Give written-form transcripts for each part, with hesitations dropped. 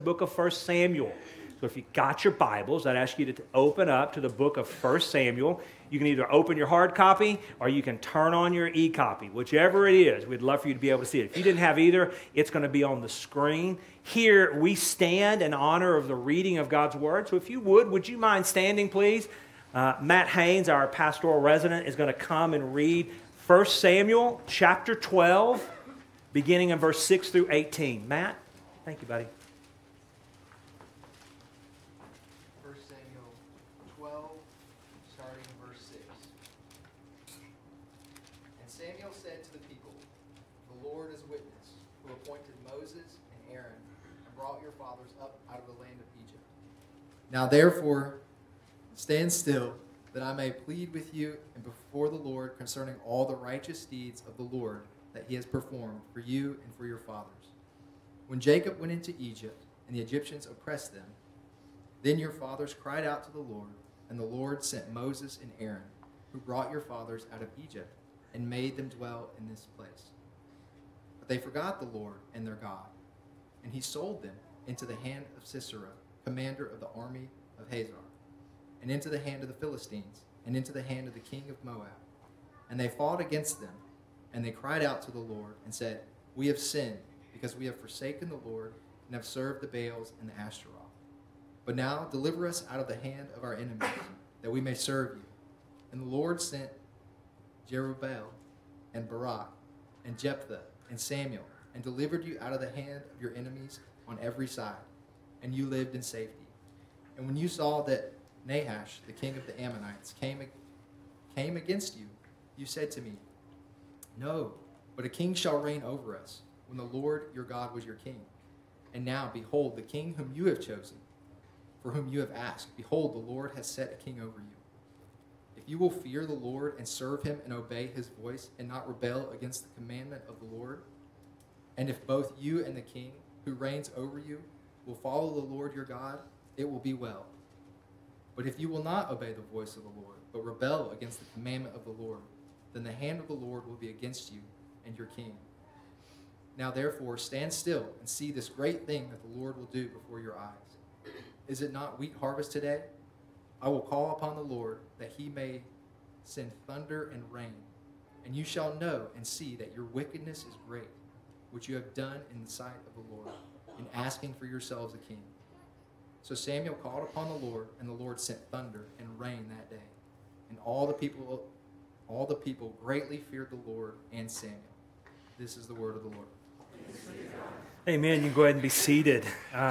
book of 1 Samuel. So if you got your Bibles, I'd ask you to open up to the book of 1 Samuel. You can either open your hard copy or you can turn on your e-copy. Whichever it is, we'd love for you to be able to see it. If you didn't have either, it's going to be on the screen. Here we stand in honor of the reading of God's Word. So if you would you mind standing, please? Matt Haynes, our pastoral resident, is going to come and read 1 Samuel chapter 12, beginning in verse 6 through 18. Matt, thank you, buddy. 1 Samuel 12, starting in verse 6. And Samuel said to the people, "The Lord is witness, who appointed Moses and Aaron, and brought your fathers up out of the land of Egypt. Now therefore, stand still, that I may plead with you and before the Lord concerning all the righteous deeds of the Lord that he has performed for you and for your fathers. When Jacob went into Egypt, and the Egyptians oppressed them, then your fathers cried out to the Lord, and the Lord sent Moses and Aaron, who brought your fathers out of Egypt, and made them dwell in this place. But they forgot the Lord and their God, and he sold them into the hand of Sisera, commander of the army of Hazor, and into the hand of the Philistines, and into the hand of the king of Moab. And they fought against them, and they cried out to the Lord, and said, We have sinned, because we have forsaken the Lord, and have served the Baals and the Ashtaroth. But now deliver us out of the hand of our enemies, that we may serve you. And the Lord sent Jerubbaal, and Barak, and Jephthah, and Samuel, and delivered you out of the hand of your enemies on every side, and you lived in safety. And when you saw that Nahash, the king of the Ammonites, came against you, you said to me, No, but a king shall reign over us, when the Lord your God was your king. And now, behold, the king whom you have chosen, for whom you have asked, behold, the Lord has set a king over you. If you will fear the Lord and serve him and obey his voice, and not rebel against the commandment of the Lord, and if both you and the king who reigns over you will follow the Lord your God, it will be well. But if you will not obey the voice of the Lord, but rebel against the commandment of the Lord, then the hand of the Lord will be against you and your king. Now therefore stand still and see this great thing that the Lord will do before your eyes. Is it not wheat harvest today? I will call upon the Lord that he may send thunder and rain, and you shall know and see that your wickedness is great, which you have done in the sight of the Lord, in asking for yourselves a king. So Samuel called upon the Lord, and the Lord sent thunder and rain that day. And all the people greatly feared the Lord and Samuel. This is the word of the Lord. Amen. You can go ahead and be seated.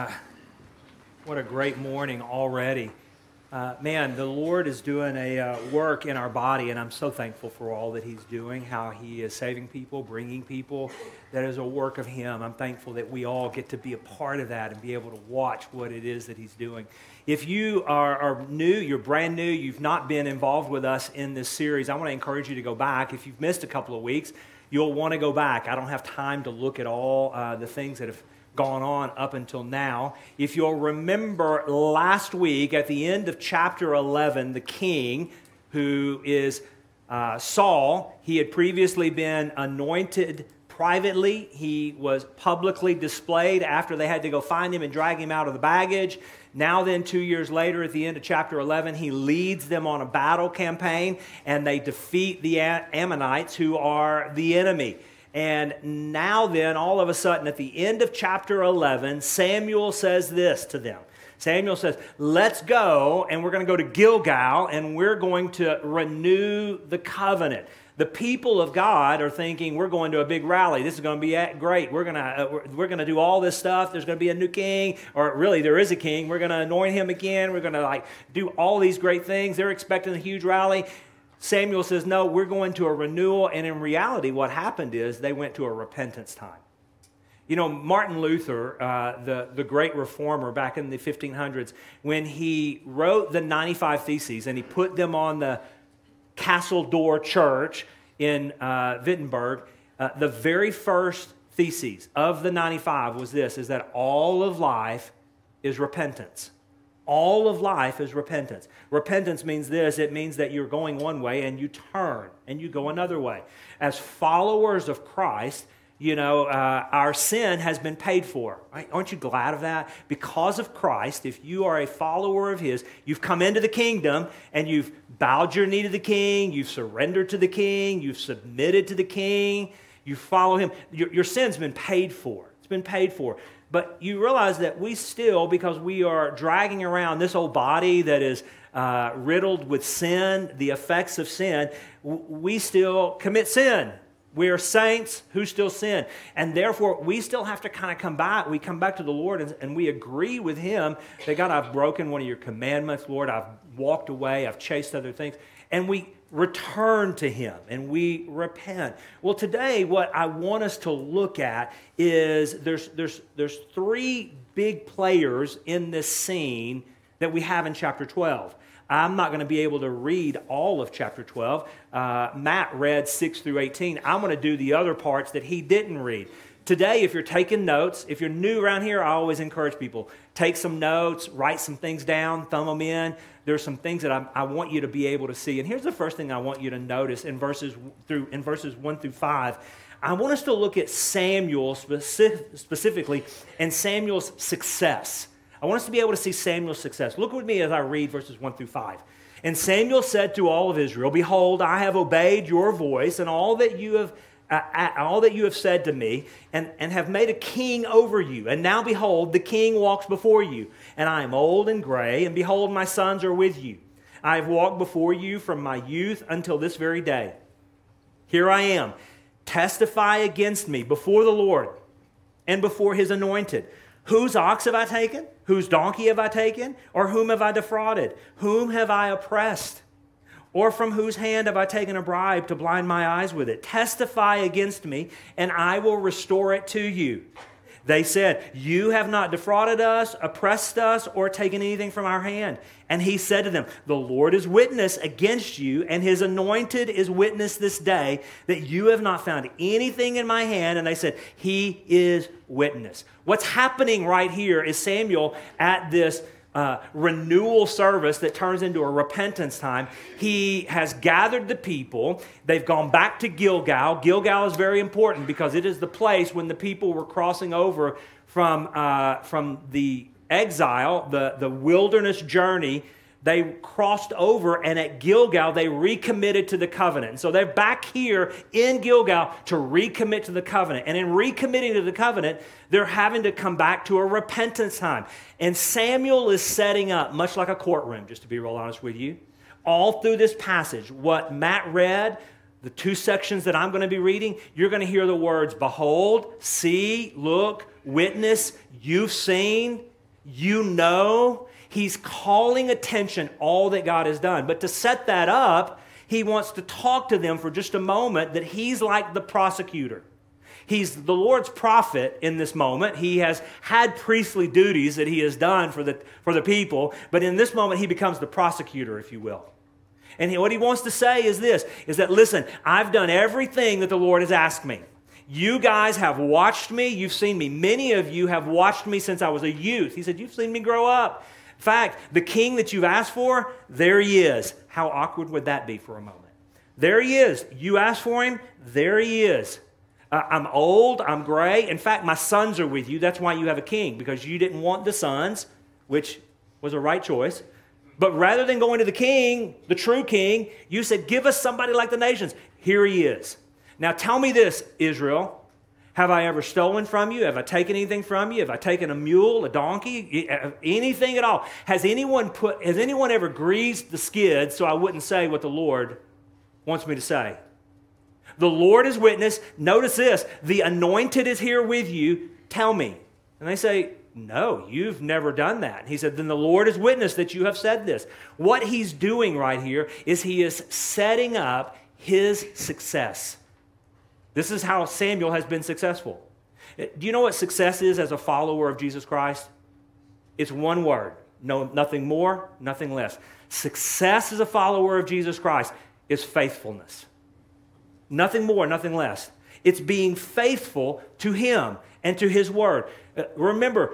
What a great morning already. Man, the Lord is doing a work in our body, and I'm so thankful for all that he's doing, how he is saving people, bringing people. That is a work of him. I'm thankful that we all get to be a part of that and be able to watch what it is that he's doing. If you are new, you're brand new, you've not been involved with us in this series, I want to encourage you to go back. If you've missed a couple of weeks, you'll want to go back. I don't have time to look at all the things that have gone on up until now. If you'll remember last week at the end of chapter 11, the king, who is Saul, he had previously been anointed privately. He was publicly displayed after they had to go find him and drag him out of the baggage. Now then, 2 years later, at the end of chapter 11, he leads them on a battle campaign, and they defeat the Ammonites, who are the enemy. And now then, all of a sudden, at the end of chapter 11, Samuel says this to them. Samuel says, let's go, and we're going to go to Gilgal, and we're going to renew the covenant. The people of God are thinking, we're going to a big rally. This is going to be great. We're going to do all this stuff. There's going to be a new king, or really there is a king. We're going to anoint him again. We're going to do all these great things. They're expecting a huge rally. Samuel says, no, we're going to a renewal, and in reality, what happened is they went to a repentance time. You know, Martin Luther, the great reformer back in the 1500s, when he wrote the 95 Theses, and he put them on the Castle Door Church in Wittenberg, the very first theses of the 95 was this, is that all of life is repentance. All of life is repentance. Repentance means this. It means that you're going one way and you turn and you go another way. As followers of Christ, our sin has been paid for. Right? Aren't you glad of that? Because of Christ, if you are a follower of His, you've come into the kingdom and you've bowed your knee to the King, you've surrendered to the King, you've submitted to the King, you follow Him. Your sin's been paid for. It's been paid for. But you realize that we still, because we are dragging around this old body that is riddled with sin, the effects of sin, we still commit sin. We are saints who still sin. And therefore, we still have to kind of come back. We come back to the Lord and we agree with Him that, God, I've broken one of your commandments. Lord, I've walked away. I've chased other things. And we return to Him and we repent. Well, today, what I want us to look at is there's three big players in this scene that we have in chapter 12. I'm not going to be able to read all of chapter 12. Matt read 6 through 18. I'm going to do the other parts that he didn't read. Today, if you're taking notes, if you're new around here, I always encourage people, take some notes, write some things down, thumb them in. There's some things that I want you to be able to see. And here's the first thing I want you to notice in verses 1 through 5. I want us to look at Samuel specifically and Samuel's success. I want us to be able to see Samuel's success. Look with me as I read verses 1 through 5. And Samuel said to all of Israel, "Behold, I have obeyed your voice and all that you have said to me, and have made a king over you. And now behold, the king walks before you. And I am old and gray, and behold, my sons are with you. I have walked before you from my youth until this very day. Here I am. Testify against me before the Lord and before His anointed. Whose ox have I taken? Whose donkey have I taken? Or whom have I defrauded? Whom have I oppressed? Or from whose hand have I taken a bribe to blind my eyes with it? Testify against me, and I will restore it to you." They said, "You have not defrauded us, oppressed us, or taken anything from our hand." And he said to them, "The Lord is witness against you, and His anointed is witness this day, that you have not found anything in my hand." And they said, "He is witness." What's happening right here is Samuel at this renewal service that turns into a repentance time. He has gathered the people. They've gone back to Gilgal. Gilgal is very important because it is the place when the people were crossing over from the exile, the wilderness journey. They crossed over, and at Gilgal, they recommitted to the covenant. And so they're back here in Gilgal to recommit to the covenant. And in recommitting to the covenant, they're having to come back to a repentance time. And Samuel is setting up, much like a courtroom, just to be real honest with you, all through this passage. What Matt read, the two sections that I'm going to be reading, you're going to hear the words, behold, see, look, witness, you've seen, you know. He's calling attention all that God has done. But to set that up, he wants to talk to them for just a moment that he's like the prosecutor. He's the Lord's prophet in this moment. He has had priestly duties that he has done for the people, but in this moment he becomes the prosecutor, if you will. And what he wants to say is this, is that, listen, I've done everything that the Lord has asked me. You guys have watched me. You've seen me. Many of you have watched me since I was a youth. He said, you've seen me grow up. In fact, the king that you've asked for, there he is. How awkward would that be for a moment? There he is. You asked for him, there he is. I'm old, I'm gray. In fact, my sons are with you. That's why you have a king, because you didn't want the sons, which was a right choice. But rather than going to the king, the true king, you said, give us somebody like the nations. Here he is. Now tell me this, Israel. Have I ever stolen from you? Have I taken anything from you? Have I taken a mule, a donkey, anything at all? Has anyone ever greased the skid so I wouldn't say what the Lord wants me to say? The Lord is witness. Notice this. The anointed is here with you. Tell me. And they say, no, you've never done that. He said, then the Lord is witness that you have said this. What he's doing right here is he is setting up his success. This is how Samuel has been successful. Do you know what success is as a follower of Jesus Christ? It's one word. No, nothing more, nothing less. Success as a follower of Jesus Christ is faithfulness. Nothing more, nothing less. It's being faithful to him and to his word. Remember,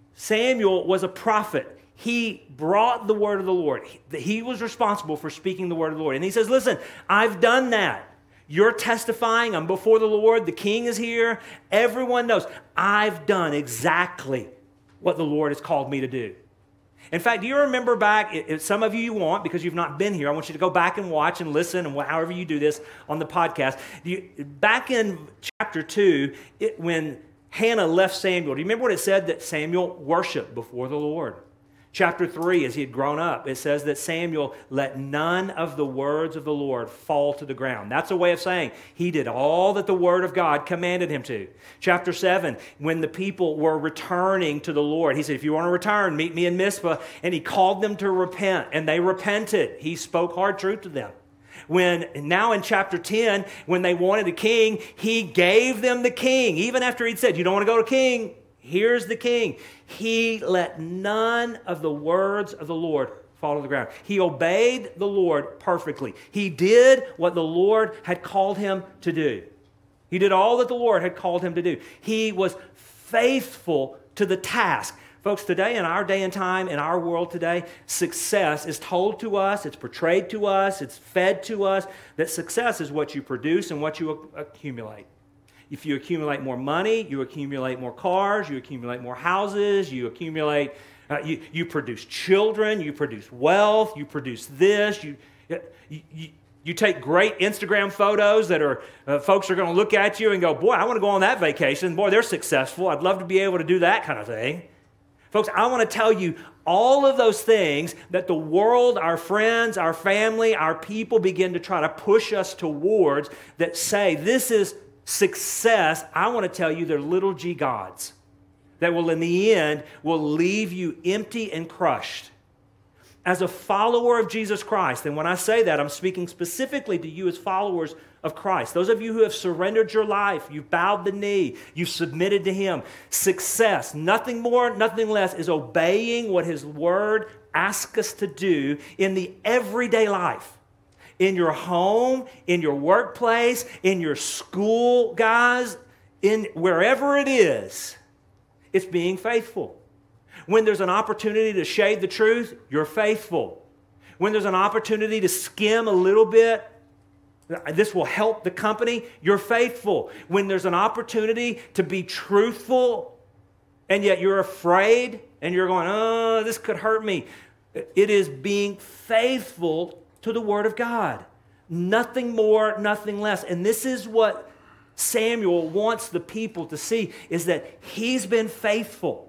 Samuel was a prophet. He brought the word of the Lord. He was responsible for speaking the word of the Lord. And he says, listen, I've done that. You're testifying, I'm before the Lord, the king is here. Everyone knows I've done exactly what the Lord has called me to do. In fact, do you remember back, if some of you want, because you've not been here, I want you to go back and watch and listen, and however you do this on the podcast. Back in chapter 2, when Hannah left Samuel, do you remember what it said? That Samuel worshiped before the Lord. Chapter 3, as he had grown up, it says that Samuel let none of the words of the Lord fall to the ground. That's a way of saying he did all that the word of God commanded him to. Chapter 7, when the people were returning to the Lord, he said, if you want to return, meet me in Mizpah. And he called them to repent, and they repented. He spoke hard truth to them. Now in chapter 10, when they wanted a king, he gave them the king. Even after he'd said, you don't want to go to king, here's the king. He let none of the words of the Lord fall to the ground. He obeyed the Lord perfectly. He did what the Lord had called him to do. He did all that the Lord had called him to do. He was faithful to the task. Folks, today, in our day and time, in our world today, success is told to us, it's portrayed to us, it's fed to us, that success is what you produce and what you accumulate. If you accumulate more money, you accumulate more cars, you accumulate more houses, you accumulate, you produce children, you produce wealth, you produce this, you take great Instagram photos that are, folks are going to look at you and go, boy, I want to go on that vacation. Boy, they're successful. I'd love to be able to do that kind of thing. Folks, I want to tell you all of those things that the world, our friends, our family, our people begin to try to push us towards that say this is success. I want to tell you they're little g gods that will in the end will leave you empty and crushed. As a follower of Jesus Christ, and when I say that, I'm speaking specifically to you as followers of Christ. Those of you who have surrendered your life, you've bowed the knee, you've submitted to Him. Success, nothing more, nothing less, is obeying what His Word asks us to do in the everyday life. In your home, in your workplace, in your school, guys, in wherever it is, it's being faithful. When there's an opportunity to shade the truth, you're faithful. When there's an opportunity to skim a little bit, this will help the company, you're faithful. When there's an opportunity to be truthful, and yet you're afraid, and you're going, oh, this could hurt me. It is being faithful to the Word of God. Nothing more, nothing less. And this is what Samuel wants the people to see, is that he's been faithful.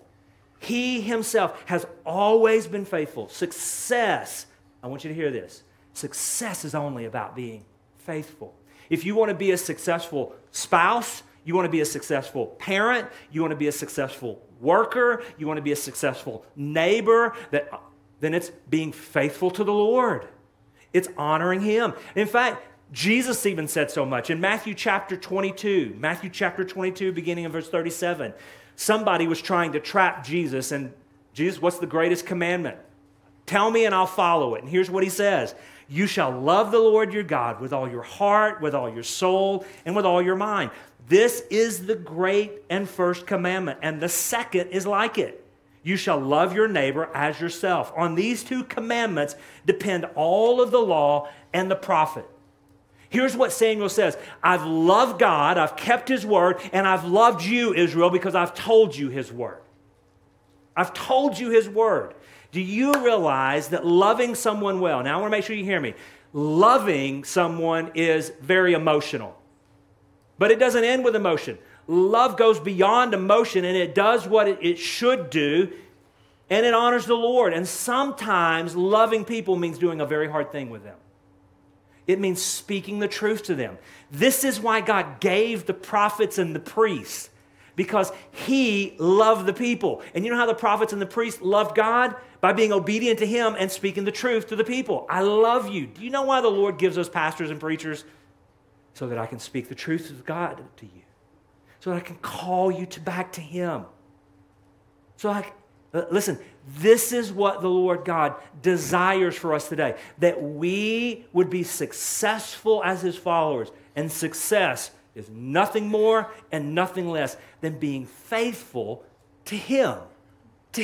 He himself has always been faithful. Success, I want you to hear this, success is only about being faithful. If you want to be a successful spouse, you want to be a successful parent, you want to be a successful worker, you want to be a successful neighbor, then it's being faithful to the Lord. It's honoring Him. In fact, Jesus even said so much. In Matthew chapter 22, beginning in verse 37, somebody was trying to trap Jesus, and Jesus, what's the greatest commandment? Tell me and I'll follow it. And here's what He says. You shall love the Lord your God with all your heart, with all your soul, and with all your mind. This is the great and first commandment, and the second is like it. You shall love your neighbor as yourself. On these two commandments depend all of the law and the prophet. Here's what Samuel says. I've loved God, I've kept His word, and I've loved you, Israel, because I've told you His word. I've told you His word. Do you realize that loving someone well, now I want to make sure you hear me, loving someone is very emotional. But it doesn't end with emotion. Love goes beyond emotion, and it does what it should do, and it honors the Lord. And sometimes loving people means doing a very hard thing with them. It means speaking the truth to them. This is why God gave the prophets and the priests, because He loved the people. And you know how the prophets and the priests loved God? By being obedient to Him and speaking the truth to the people. I love you. Do you know why the Lord gives us pastors and preachers? So that I can speak the truth of God to you. So that I can call you back to Him. Listen, this is what the Lord God desires for us today. That we would be successful as His followers. And success is nothing more and nothing less than being faithful to Him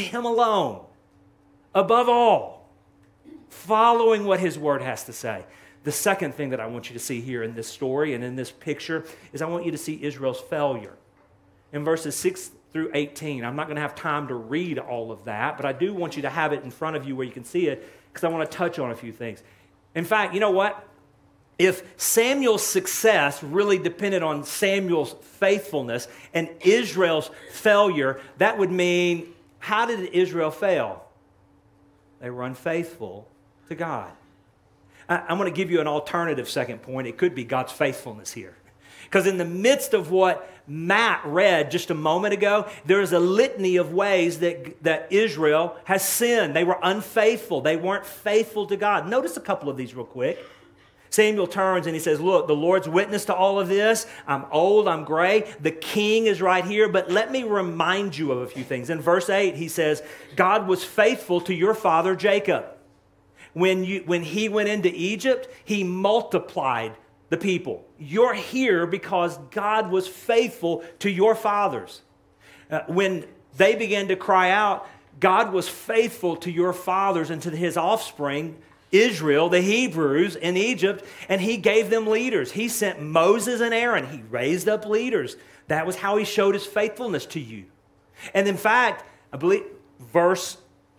alone. Above all, following what His Word has to say. The second thing that I want you to see here in this story and in this picture is I want you to see Israel's failure. In verses 6 through 18, I'm not going to have time to read all of that, but I do want you to have it in front of you where you can see it because I want to touch on a few things. In fact, you know what? If Samuel's success really depended on Samuel's faithfulness and Israel's failure, that would mean, how did Israel fail? They were unfaithful to God. I'm going to give you an alternative second point. It could be God's faithfulness here. Because in the midst of what Matt read just a moment ago, there is a litany of ways that Israel has sinned. They were unfaithful. They weren't faithful to God. Notice a couple of these real quick. Samuel turns and he says, look, the Lord's witness to all of this. I'm old, I'm gray. The king is right here, but let me remind you of a few things. In verse 8, he says, God was faithful to your father Jacob. When he went into Egypt, he multiplied the people. You're here because God was faithful to your fathers. When they began to cry out, God was faithful to your fathers and to his offspring, Israel, the Hebrews in Egypt, and he gave them leaders. He sent Moses and Aaron. He raised up leaders. That was how he showed his faithfulness to you. And in fact, I believe verse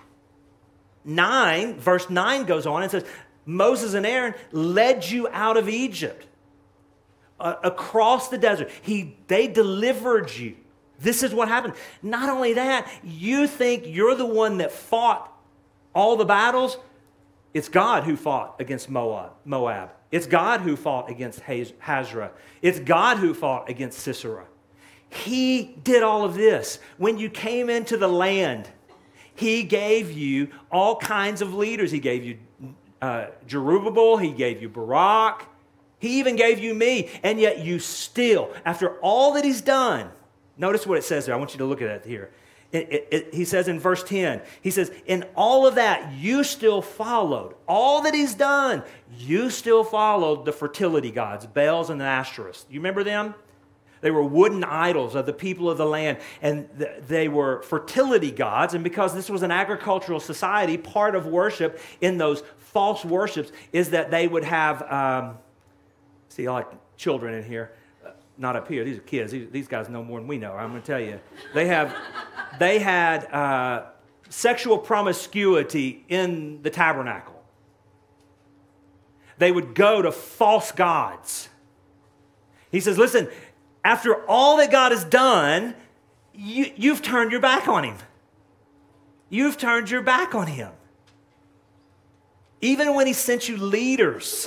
9 goes on and says, Moses and Aaron led you out of Egypt, across the desert. They delivered you. This is what happened. Not only that, you think you're the one that fought all the battles. It's God who fought against Moab. It's God who fought against Hazra. It's God who fought against Sisera. He did all of this. When you came into the land, he gave you all kinds of leaders. He gave you Jerubbaal. He gave you Barak. He even gave you me. And yet you still, after all that he's done, notice what it says there. I want you to look at it here. He says in verse 10, he says, in all of that, you still followed. All that he's done, you still followed the fertility gods, Baals and Ashtoreths. You remember them? They were wooden idols of the people of the land, and they were fertility gods. And because this was an agricultural society, part of worship in those false worships is that they would have, see, I like children in here. Not up here. These are kids. These guys know more than we know. I'm going to tell you. They had sexual promiscuity in the tabernacle. They would go to false gods. He says, listen, after all that God has done, you've turned your back on him. You've turned your back on him. Even when he sent you leaders.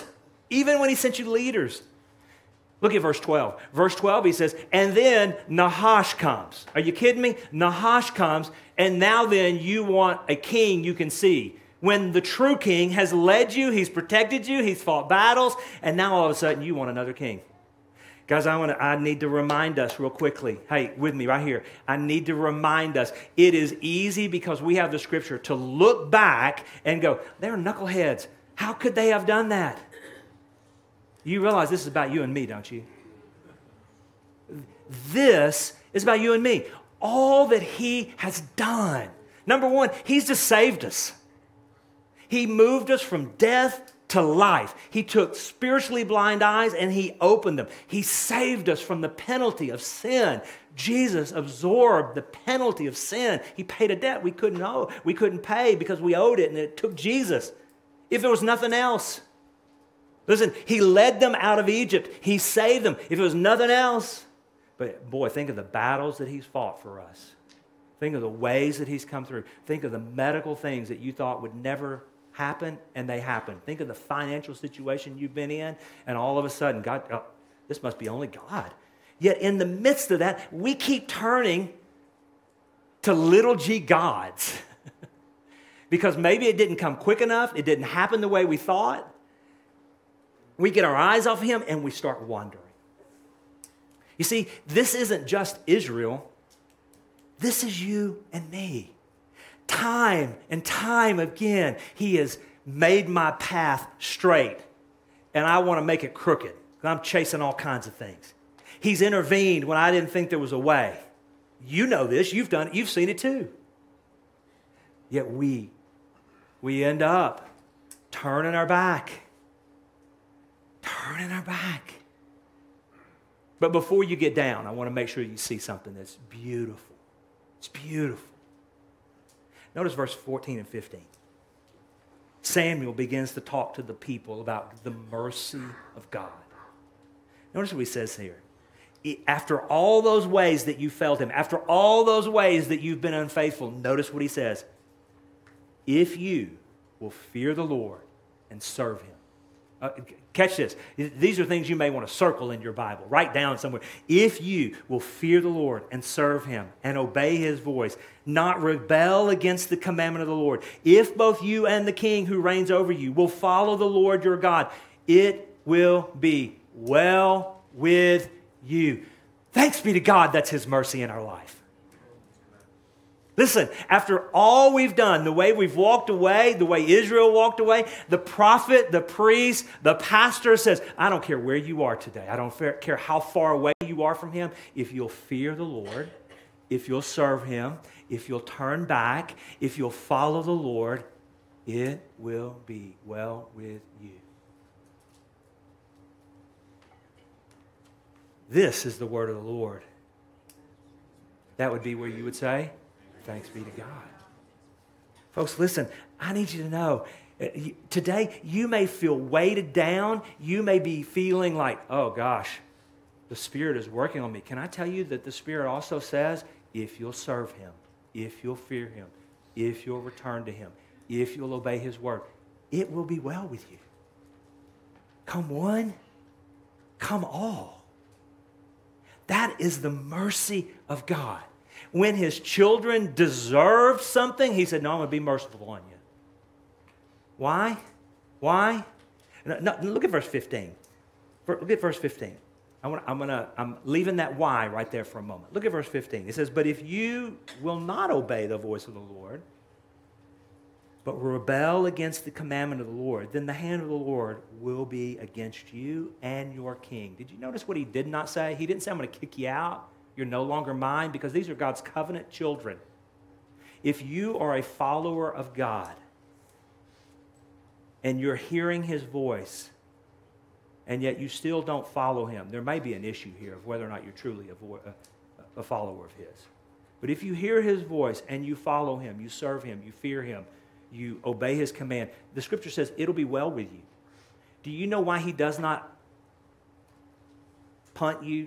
Look at verse 12. Verse 12, he says, and then Nahash comes. Are you kidding me? Nahash comes, and now then you want a king you can see. When the true king has led you, he's protected you, he's fought battles, and now all of a sudden you want another king. Guys, I need to remind us real quickly. Hey, with me right here. I need to remind us. It is easy because we have the scripture to look back and go, they're knuckleheads. How could they have done that? You realize this is about you and me, don't you? This is about you and me. All that he has done. Number one, he's just saved us. He moved us from death to life. He took spiritually blind eyes and he opened them. He saved us from the penalty of sin. Jesus absorbed the penalty of sin. He paid a debt we couldn't pay because we owed it, and it took Jesus. If there was nothing else. Listen, he led them out of Egypt. He saved them. If it was nothing else. But boy, think of the battles that he's fought for us. Think of the ways that he's come through. Think of the medical things that you thought would never happen, and they happen. Think of the financial situation you've been in, and all of a sudden, God, this must be only God. Yet in the midst of that, we keep turning to little g gods. Because maybe it didn't come quick enough. It didn't happen the way we thought. We get our eyes off him and we start wandering. You see, this isn't just Israel. This is you and me. Time and time again, he has made my path straight, and I want to make it crooked. I'm chasing all kinds of things. He's intervened when I didn't think there was a way. You know this. You've done it. You've seen it too. Yet we end up turning our back. turning our back. But before you get down, I want to make sure you see something that's beautiful. It's beautiful. Notice verse 14 and 15. Samuel begins to talk to the people about the mercy of God. Notice what he says here. After all those ways that you failed him, after all those ways that you've been unfaithful, notice what he says. If you will fear the Lord and serve him. Catch this. These are things you may want to circle in your Bible. Write down somewhere. If you will fear the Lord and serve him and obey his voice, not rebel against the commandment of the Lord, if both you and the king who reigns over you will follow the Lord your God, it will be well with you. Thanks be to God, that's his mercy in our life. Listen, after all we've done, the way we've walked away, the way Israel walked away, the prophet, the priest, the pastor says, I don't care where you are today. I don't care how far away you are from him. If you'll fear the Lord, if you'll serve him, if you'll turn back, if you'll follow the Lord, it will be well with you. This is the word of the Lord. That would be where you would say, thanks be to God. Folks, listen, I need you to know, today you may feel weighted down. You may be feeling like, oh gosh, the Spirit is working on me. Can I tell you that the Spirit also says, if you'll serve him, if you'll fear him, if you'll return to him, if you'll obey his word, it will be well with you. Come one, come all. That is the mercy of God. When his children deserved something, he said, no, I'm going to be merciful on you. Why? Why? No, look at verse 15. Look at verse 15. I'm leaving that why right there for a moment. Look at verse 15. It says, but if you will not obey the voice of the Lord, but rebel against the commandment of the Lord, then the hand of the Lord will be against you and your king. Did you notice what he did not say? He didn't say, I'm going to kick you out. You're no longer mine, because these are God's covenant children. If you are a follower of God and you're hearing his voice and yet you still don't follow him, there may be an issue here of whether or not you're truly a follower of his. But if you hear his voice and you follow him, you serve him, you fear him, you obey his command, the scripture says it'll be well with you. Do you know why he does not punt you?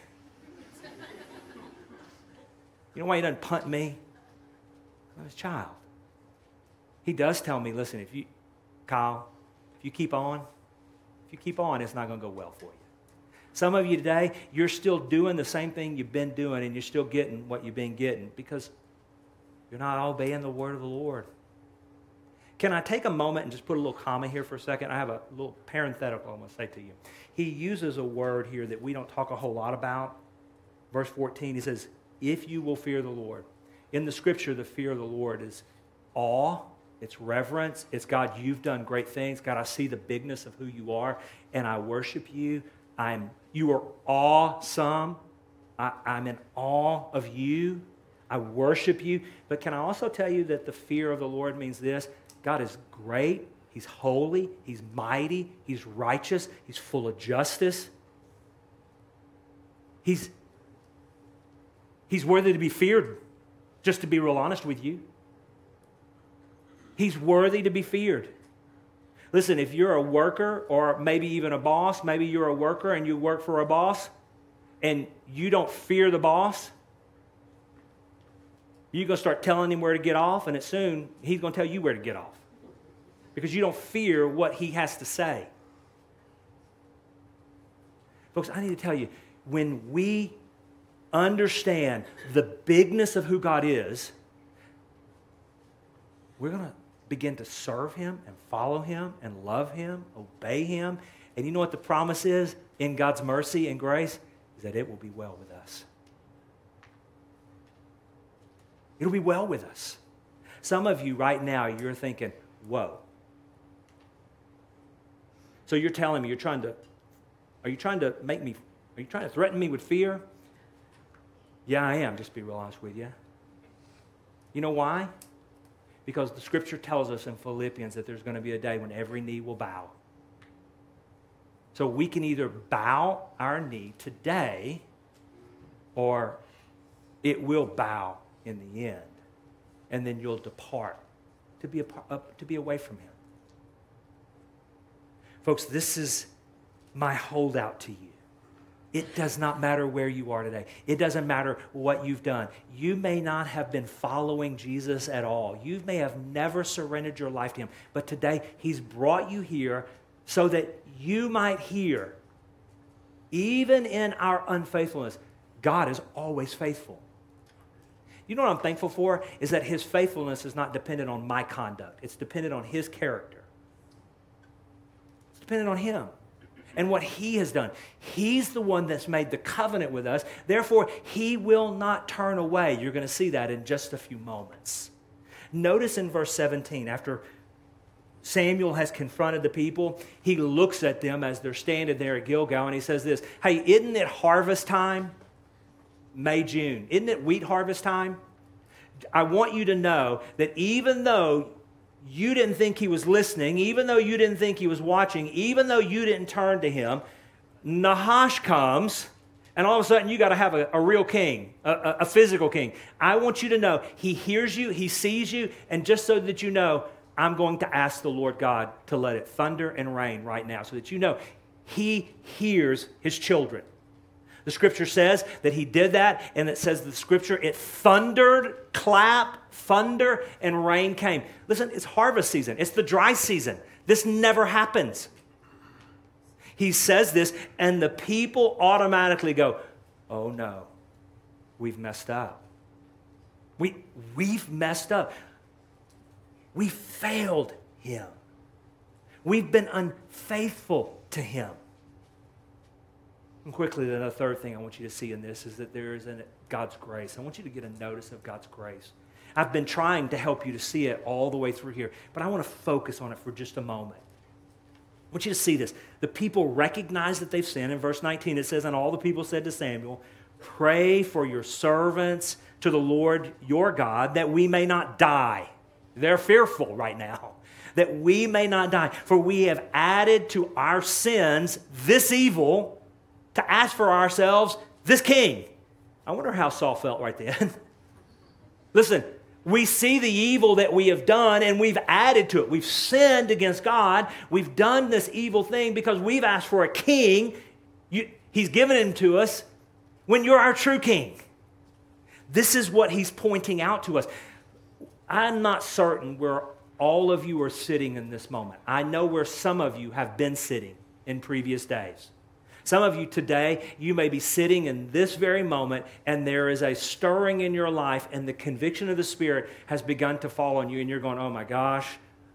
You know why he doesn't punt me? I'm his child. He does tell me, listen, Kyle, if you keep on, it's not going to go well for you. Some of you today, you're still doing the same thing you've been doing, and you're still getting what you've been getting because you're not obeying the word of the Lord. Can I take a moment and just put a little comma here for a second? I have a little parenthetical I'm going to say to you. He uses a word here that we don't talk a whole lot about. Verse 14, he says, if you will fear the Lord. In the scripture, the fear of the Lord is awe, it's reverence, it's God, you've done great things. God, I see the bigness of who you are, and I worship you. You are awesome. I'm in awe of you. I worship you. But can I also tell you that the fear of the Lord means this? God is great. He's holy. He's mighty. He's righteous. He's full of justice. He's worthy to be feared, just to be real honest with you. He's worthy to be feared. Listen, if you're a worker or maybe even a boss, maybe you're a worker and you work for a boss and you don't fear the boss, you're going to start telling him where to get off, and soon he's going to tell you where to get off because you don't fear what he has to say. Folks, I need to tell you, when we understand the bigness of who God is, we're going to begin to serve him and follow him and love him, obey him. And you know what the promise is in God's mercy and grace? Is that it will be well with us. It'll be well with us. Some of you right now, you're thinking, whoa. So you're telling me, are you trying to threaten me with fear? Yeah, I am, just to be real honest with you. You know why? Because the scripture tells us in Philippians that there's going to be a day when every knee will bow. So we can either bow our knee today, or it will bow in the end. And then you'll depart to be away from him. Folks, this is my holdout to you. It does not matter where you are today. It doesn't matter what you've done. You may not have been following Jesus at all. You may have never surrendered your life to him. But today, he's brought you here so that you might hear, even in our unfaithfulness, God is always faithful. You know what I'm thankful for? Is that his faithfulness is not dependent on my conduct. It's dependent on his character. It's dependent on him and what he has done. He's the one that's made the covenant with us. Therefore, he will not turn away. You're going to see that in just a few moments. Notice in verse 17, after Samuel has confronted the people, he looks at them as they're standing there at Gilgal, and he says this, hey, isn't it harvest time? May, June. Isn't it wheat harvest time? I want you to know that even though you didn't think he was listening, even though you didn't think he was watching, even though you didn't turn to him, Nahash comes, and all of a sudden you got to have a real king, a physical king. I want you to know he hears you, he sees you, and just so that you know, I'm going to ask the Lord God to let it thunder and rain right now so that you know he hears his children. The scripture says that he did that, and it says the scripture, it thundered, clap, thunder, and rain came. Listen, it's harvest season. It's the dry season. This never happens. He says this, and the people automatically go, oh no, we've messed up. We've messed up. We failed him. We've been unfaithful to him. And quickly, the third thing I want you to see in this is that there is God's grace. I want you to get a notice of God's grace. I've been trying to help you to see it all the way through here, but I want to focus on it for just a moment. I want you to see this. The people recognize that they've sinned. In verse 19, it says, and all the people said to Samuel, pray for your servants to the Lord your God that we may not die. They're fearful right now. That we may not die. For we have added to our sins this evil to ask for ourselves this king. I wonder how Saul felt right then. Listen, we see the evil that we have done and we've added to it. We've sinned against God. We've done this evil thing because we've asked for a king. He's given him to us when you're our true king. This is what he's pointing out to us. I'm not certain where all of you are sitting in this moment. I know where some of you have been sitting in previous days. Some of you today, you may be sitting in this very moment and there is a stirring in your life and the conviction of the Spirit has begun to fall on you and you're going, oh my gosh,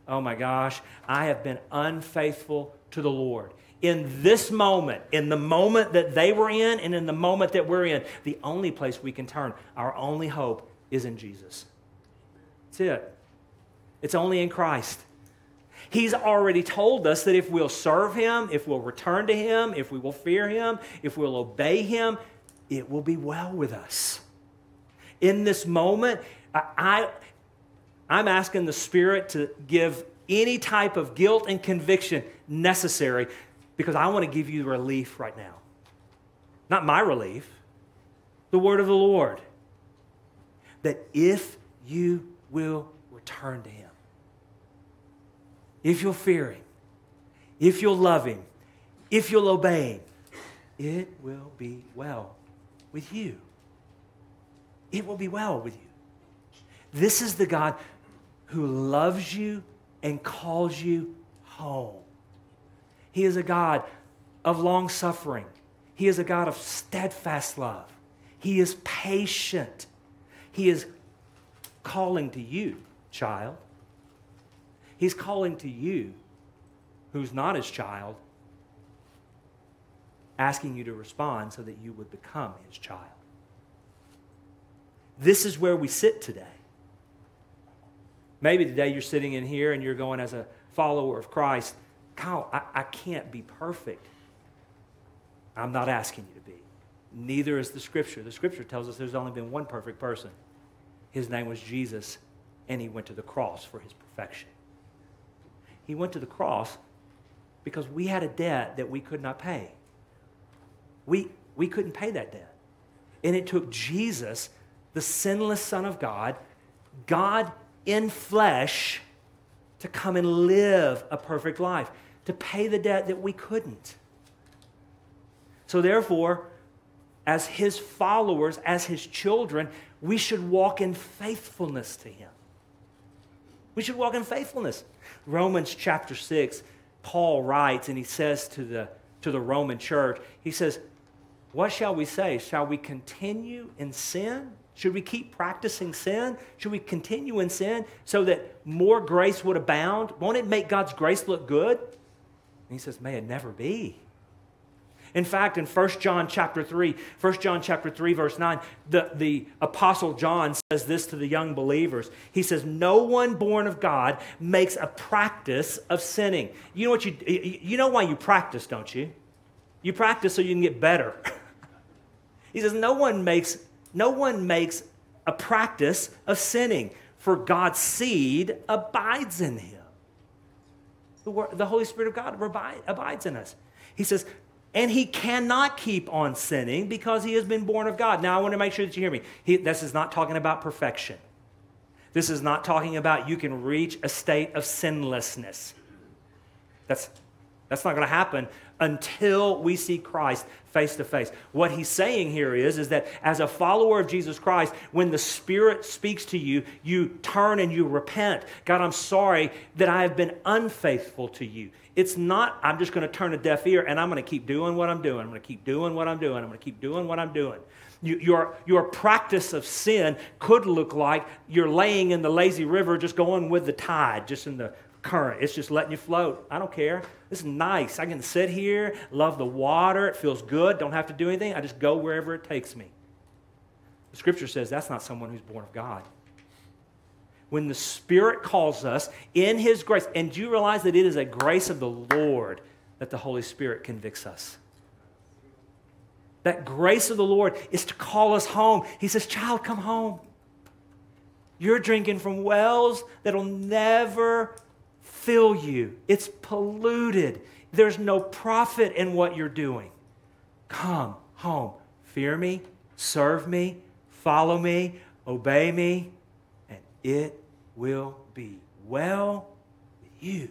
I have been unfaithful to the Lord. In this moment, in the moment that they were in and in the moment that we're in, the only place we can turn, our only hope is in Jesus. That's it. It's only in Christ. He's already told us that if we'll serve him, if we'll return to him, if we will fear him, if we'll obey him, it will be well with us. In this moment, I'm asking the Spirit to give any type of guilt and conviction necessary because I want to give you relief right now. Not my relief, the word of the Lord. That if you will return to him, if you'll fear him, if you'll love him, if you'll obey him, it will be well with you. It will be well with you. This is the God who loves you and calls you home. He is a God of long suffering. He is a God of steadfast love. He is patient. He is calling to you, child. He's calling to you, who's not his child, asking you to respond so that you would become his child. This is where we sit today. Maybe today you're sitting in here and you're going, as a follower of Christ, Kyle, I can't be perfect. I'm not asking you to be. Neither is the Scripture. The Scripture tells us there's only been one perfect person. His name was Jesus, and he went to the cross for his perfection. He went to the cross because we had a debt that we could not pay. We couldn't pay that debt. And it took Jesus, the sinless Son of God, God in flesh, to come and live a perfect life, to pay the debt that we couldn't. So therefore, as his followers, as his children, we should walk in faithfulness to him. We should walk in faithfulness. Romans chapter 6, Paul writes, and he says to the Roman church, he says, what shall we say? Shall we continue in sin? Should we keep practicing sin? Should we continue in sin so that more grace would abound? Won't it make God's grace look good? And he says, may it never be. In fact, in 1 John chapter 3, verse 9, the Apostle John says this to the young believers. He says, no one born of God makes a practice of sinning. You know what you know why you practice, don't you? You practice so you can get better. He says, no one makes a practice of sinning, for God's seed abides in him. The Holy Spirit of God abides in us. He says, and he cannot keep on sinning because he has been born of God. Now, I want to make sure that you hear me. This is not talking about perfection. This is not talking about you can reach a state of sinlessness. That's not going to happen until we see Christ face to face. What he's saying here is that as a follower of Jesus Christ, when the Spirit speaks to you, you turn and you repent. God, I'm sorry that I have been unfaithful to you. It's not, I'm just going to turn a deaf ear and I'm going to keep doing what I'm doing. I'm going to keep doing what I'm doing. I'm going to keep doing what I'm doing. Your practice of sin could look like you're laying in the lazy river just going with the tide, just in the current. It's just letting you float. I don't care. This is nice. I can sit here, love the water. It feels good. Don't have to do anything. I just go wherever it takes me. The Scripture says that's not someone who's born of God. When the Spirit calls us in his grace, and do you realize that it is a grace of the Lord that the Holy Spirit convicts us? That grace of the Lord is to call us home. He says, child, come home. You're drinking from wells that'll never fill you. It's polluted. There's no profit in what you're doing. Come home. Fear me, serve me, follow me, obey me, and it will be well with you.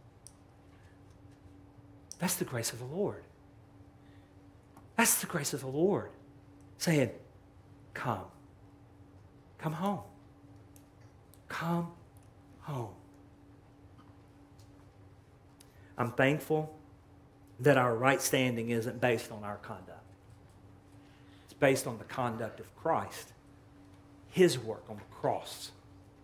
That's the grace of the Lord. That's the grace of the Lord. Saying, come. Come home. Come home. I'm thankful that our right standing isn't based on our conduct. It's based on the conduct of Christ, his work on the cross.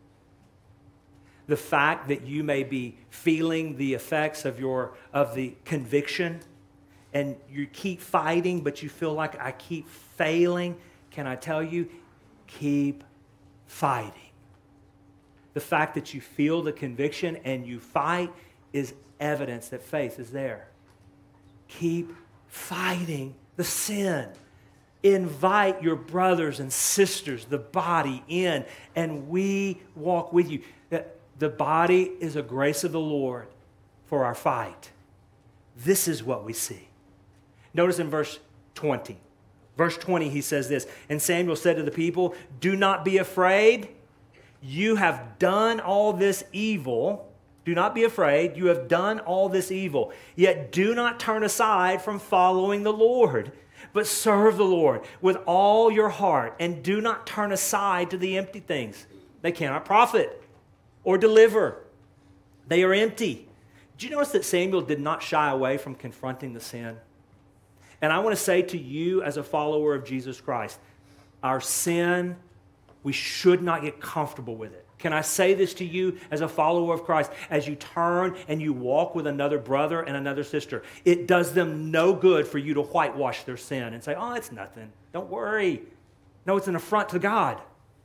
The fact that you may be feeling the effects of the conviction and you keep fighting, but you feel like I keep failing, can I tell you, keep fighting. The fact that you feel the conviction and you fight is evidence that faith is there. Keep fighting the sin. Invite your brothers and sisters, the body, in, and we walk with you. The body is a grace of the Lord for our fight. This is what we see. Notice in verse 20. Verse 20, he says this, and Samuel said to the people, do not be afraid. You have done all this evil. Do not be afraid. You have done all this evil. Yet do not turn aside from following the Lord, but serve the Lord with all your heart, and do not turn aside to the empty things. They cannot profit or deliver. They are empty. Do you notice that Samuel did not shy away from confronting the sin? And I want to say to you as a follower of Jesus Christ, our sin, we should not get comfortable with it. Can I say this to you as a follower of Christ? As you turn and you walk with another brother and another sister, it does them no good for you to whitewash their sin and say, oh, it's nothing. Don't worry. No, it's an affront to God.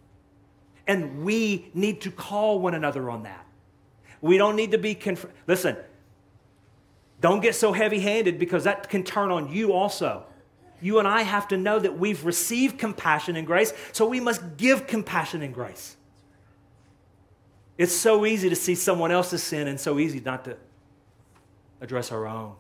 And we need to call one another on that. We don't need to be... Listen, don't get so heavy-handed because that can turn on you also. You and I have to know that we've received compassion and grace, so we must give compassion and grace. It's so easy to see someone else's sin and so easy not address our own.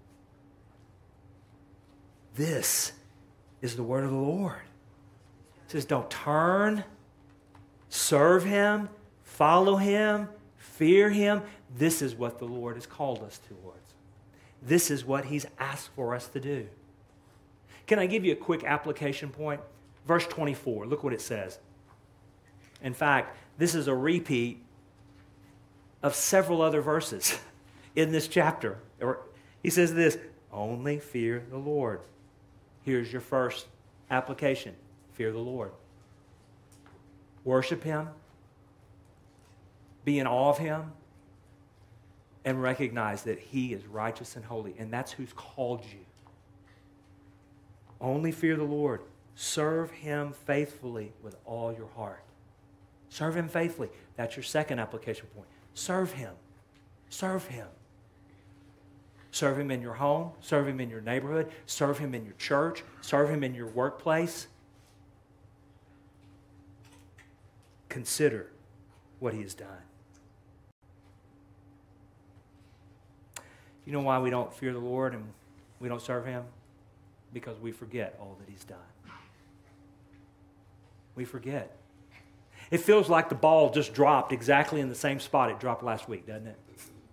This is the word of the Lord. It says, don't turn, serve Him, follow Him, fear Him. This is what the Lord has called us towards. This is what He's asked for us to do. Can I give you a quick application point? Verse 24, look what it says. In fact, this is a repeat of several other verses in this chapter. He says this, only fear the Lord. Here's your first application. Fear the Lord. Worship Him. Be in awe of Him. And recognize that He is righteous and holy. And that's who's called you. Only fear the Lord. Serve Him faithfully with all your heart. Serve Him faithfully. That's your second application point. Serve Him. Serve Him. Serve Him in your home. Serve Him in your neighborhood. Serve Him in your church. Serve Him in your workplace. Consider what He has done. You know why we don't fear the Lord and we don't serve Him? Because we forget all that He's done. We forget. It feels like the ball just dropped exactly in the same spot it dropped last week, doesn't it?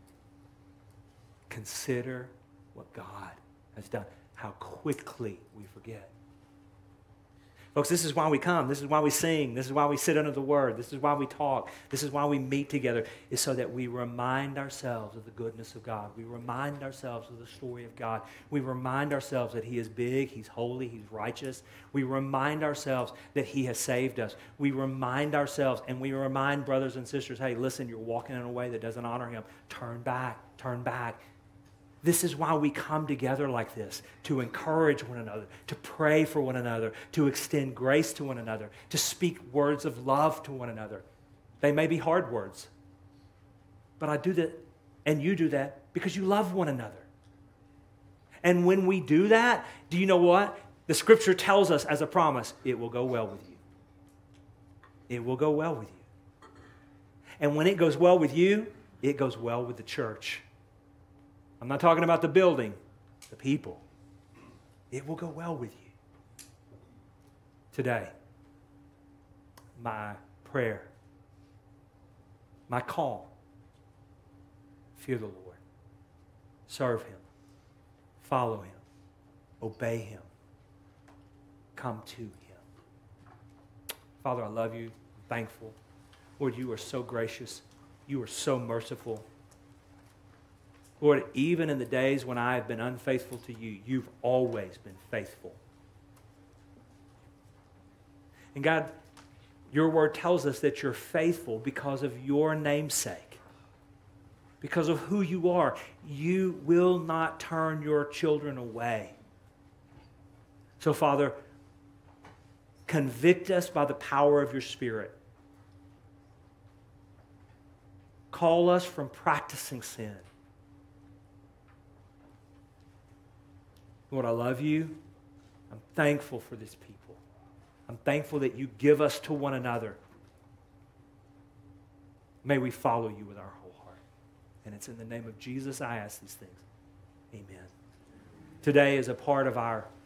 Consider what God has done. How quickly we forget. Folks, this is why we come. This is why we sing. This is why we sit under the Word. This is why we talk. This is why we meet together, is so that we remind ourselves of the goodness of God. We remind ourselves of the story of God. We remind ourselves that He is big, He's holy, He's righteous. We remind ourselves that He has saved us. We remind ourselves, and we remind brothers and sisters, hey, listen, you're walking in a way that doesn't honor Him. Turn back, turn back. This is why we come together like this, to encourage one another, to pray for one another, to extend grace to one another, to speak words of love to one another. They may be hard words, but I do that, and you do that because you love one another. And when we do that, do you know what? The Scripture tells us as a promise, it will go well with you. It will go well with you. And when it goes well with you, it goes well with the church. I'm not talking about the building, the people. It will go well with you. Today, my prayer, my call, fear the Lord. Serve Him. Follow Him. Obey Him. Come to Him. Father, I love you. I'm thankful. Lord, you are so gracious. You are so merciful. Lord, even in the days when I have been unfaithful to you, you've always been faithful. And God, your word tells us that you're faithful because of your name's sake, because of who you are. You will not turn your children away. So, Father, convict us by the power of your Spirit. Call us from practicing sin. Lord, I love you. I'm thankful for this people. I'm thankful that you give us to one another. May we follow you with our whole heart. And it's in the name of Jesus I ask these things. Amen. Today is a part of our